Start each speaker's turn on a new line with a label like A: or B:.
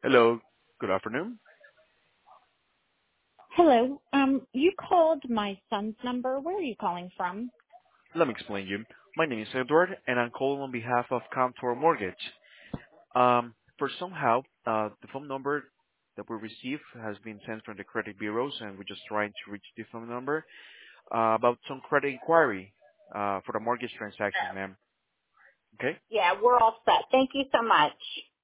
A: Hello. Good afternoon.
B: Hello. You called my son's number. Where are you calling from?
A: Let me explain you. My name is Edward, and I'm calling on behalf of Contour Mortgage. For somehow, the phone number that we received has been sent from the credit bureaus, and we're just trying to reach the phone number about some credit inquiry for the mortgage transaction, ma'am. Okay?
B: Yeah, we're all set. Thank you so much.